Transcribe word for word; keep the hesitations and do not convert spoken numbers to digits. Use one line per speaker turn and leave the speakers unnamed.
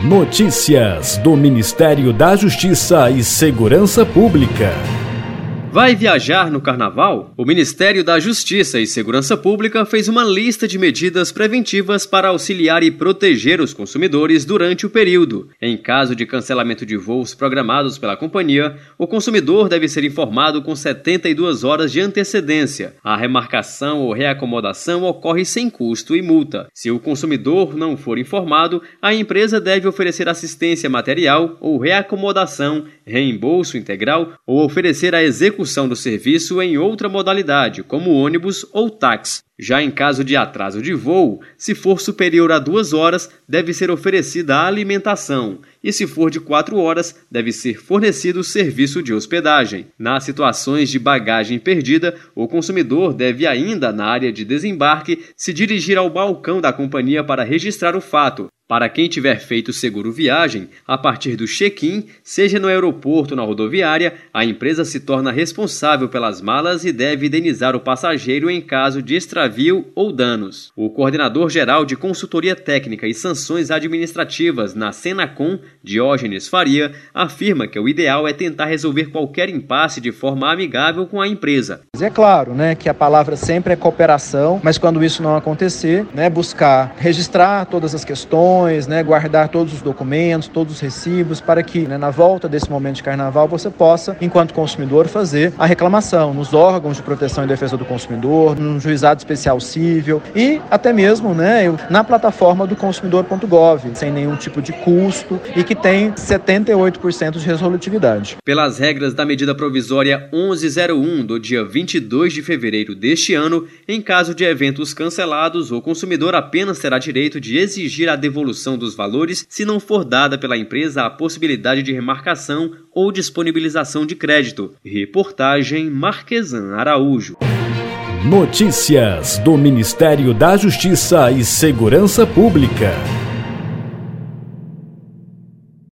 Notícias do Ministério da Justiça e Segurança Pública.
Vai viajar no Carnaval? O Ministério da Justiça e Segurança Pública fez uma lista de medidas preventivas para auxiliar e proteger os consumidores durante o período. Em caso de cancelamento de voos programados pela companhia, o consumidor deve ser informado com setenta e duas horas de antecedência. A remarcação ou reacomodação ocorre sem custo e multa. Se o consumidor não for informado, a empresa deve oferecer assistência material ou reacomodação, reembolso integral ou oferecer a execução do serviço em outra modalidade, como ônibus ou táxi. Já em caso de atraso de voo, se for superior a duas horas, deve ser oferecida a alimentação, e se for de quatro horas, deve ser fornecido o serviço de hospedagem. Nas situações de bagagem perdida, o consumidor deve ainda, na área de desembarque, se dirigir ao balcão da companhia para registrar o fato. Para quem tiver feito seguro viagem, a partir do check-in, seja no aeroporto ou na rodoviária, a empresa se torna responsável pelas malas e deve indenizar o passageiro em caso de extravio ou danos. O coordenador-geral de Consultoria Técnica e Sanções Administrativas na Senacom, Diógenes Faria, afirma que o ideal é tentar resolver qualquer impasse de forma amigável com a empresa.
É claro, né, que a palavra sempre é cooperação, mas quando isso não acontecer, né, buscar registrar todas as questões, Né, guardar todos os documentos, todos os recibos, para que, né, na volta desse momento de carnaval, você possa, enquanto consumidor, fazer a reclamação nos órgãos de proteção e defesa do consumidor, no juizado especial civil e até mesmo, né, na plataforma do consumidor ponto gov, sem nenhum tipo de custo e que tem setenta e oito por cento de resolutividade.
Pelas regras da medida provisória onze zero um do dia vinte e dois de fevereiro deste ano, em caso de eventos cancelados, o consumidor apenas terá direito de exigir a devolução dos valores se não for dada pela empresa a possibilidade de remarcação ou disponibilização de crédito. Reportagem Marquesan Araújo.
Notícias do Ministério da Justiça e Segurança Pública.